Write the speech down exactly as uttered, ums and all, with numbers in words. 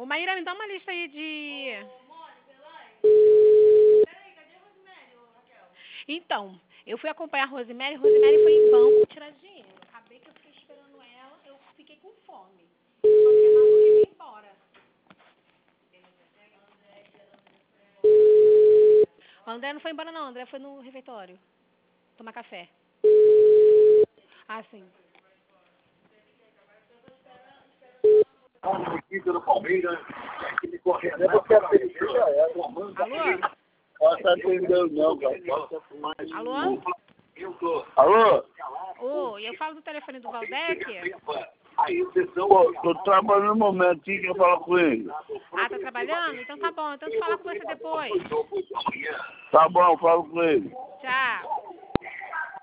Ô, Maíra, me dá uma lista aí de... Então, eu fui acompanhar a Rosemary, Rosemary foi em banco tirar dinheiro. Acabei que eu fiquei esperando ela, eu fiquei com fome. Só que ela não queria ir embora. O André não foi embora não, o André foi no refeitório. Tomar café. Ah, sim. do Palmeiras, que me corre Alô? Ela tá atendendo não, cara. Alô? Alô? Ô, eu falo do telefone do Valdec. Pô, tô trabalhando no momento, quem quer falar com ele? Ah, tá trabalhando? Então tá bom, então eu falo com você depois. Tá bom, falo com ele. Tchau.